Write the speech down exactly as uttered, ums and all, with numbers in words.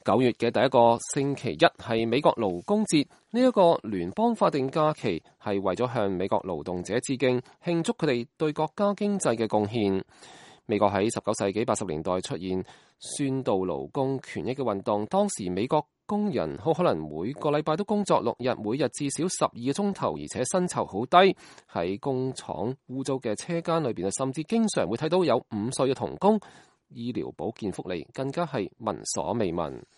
九月嘅第一個星期一係美國勞工節，呢一個聯邦法定假期係為咗向美國勞動者致敬，慶祝佢哋對國家經濟嘅貢獻。美國喺十九世紀八十年代出現宣導勞工權益嘅運動，當時美國工人好可能每個禮拜都工作六日，每日至少十二個鐘頭，而且薪酬好低。喺工廠污糟嘅車間裏邊，甚至經常會睇到有五歲嘅童工。醫療保健福利更加係聞所未聞。